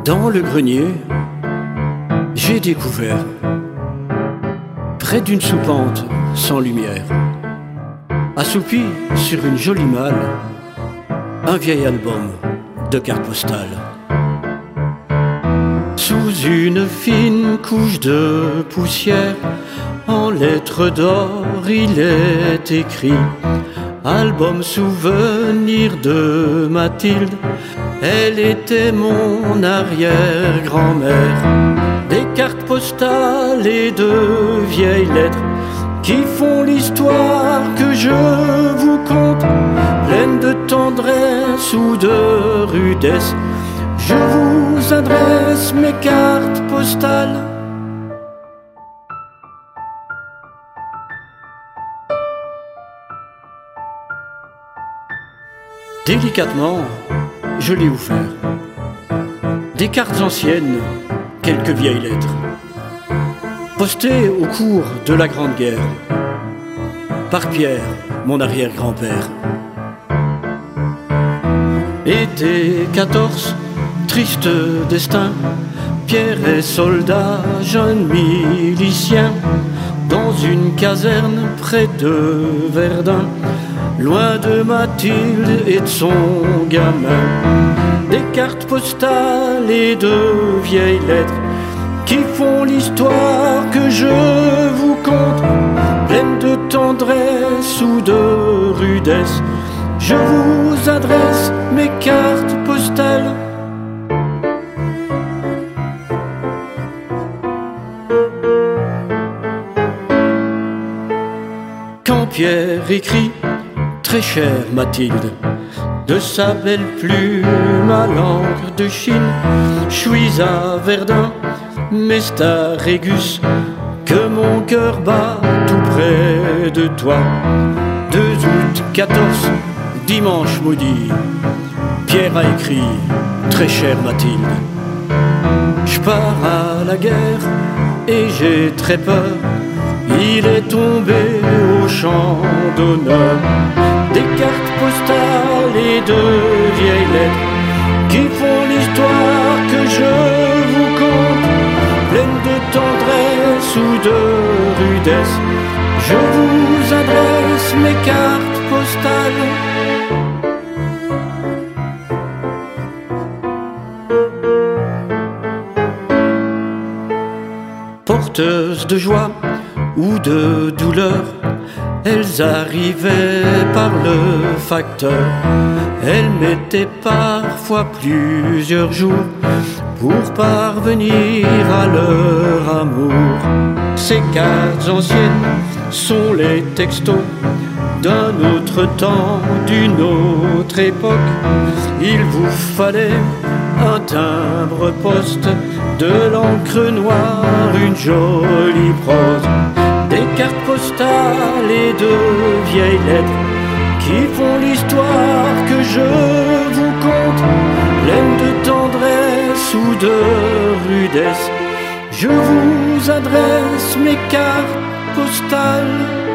Dans le grenier, j'ai découvert, près d'une soupente sans lumière, assoupi sur une jolie malle, un vieil album de cartes postales. Sous une fine couche de poussière, en lettres d'or, il est écrit: album souvenir de Mathilde, elle était mon arrière-grand-mère. Des cartes postales et de vieilles lettres qui font l'histoire que je vous conte, pleine de tendresse ou de rudesse. Je vous adresse mes cartes postales. Délicatement, je l'ai ouvert. Des cartes anciennes, quelques vieilles lettres, postées au cours de la Grande Guerre, par Pierre, mon arrière-grand-père. Été 14, triste destin, Pierre est soldat, jeune milicien, dans une caserne près de Verdun, loin de Mathilde et de son gamin. Des cartes postales et de vieilles lettres qui font l'histoire que je vous conte, pleine de tendresse ou de rudesse. Je vous adresse mes cartes postales. Quand Pierre écrit: très chère Mathilde, de sa belle plume à l'encre de Chine, je suis à Verdun, Mestarégus, que mon cœur bat tout près de toi. 2 août 14, dimanche maudit, Pierre a écrit: très chère Mathilde. Je pars à la guerre et j'ai très peur, il est tombé au champ d'honneur. Des cartes postales et de vieilles lettres qui font l'histoire que je vous conte, pleine de tendresse ou de rudesse. Je vous adresse mes cartes postales. Porteuses de joie ou de douleur, elles arrivaient par le facteur. Elles mettaient parfois plusieurs jours pour parvenir à leur amour. Ces cartes anciennes sont les textos d'un autre temps, d'une autre époque. Il vous fallait un timbre-poste, de l'encre noire, une jolie prose. Des cartes postales et de vieilles lettres qui font l'histoire que je vous conte, pleine de tendresse ou de rudesse. Je vous adresse mes cartes postales.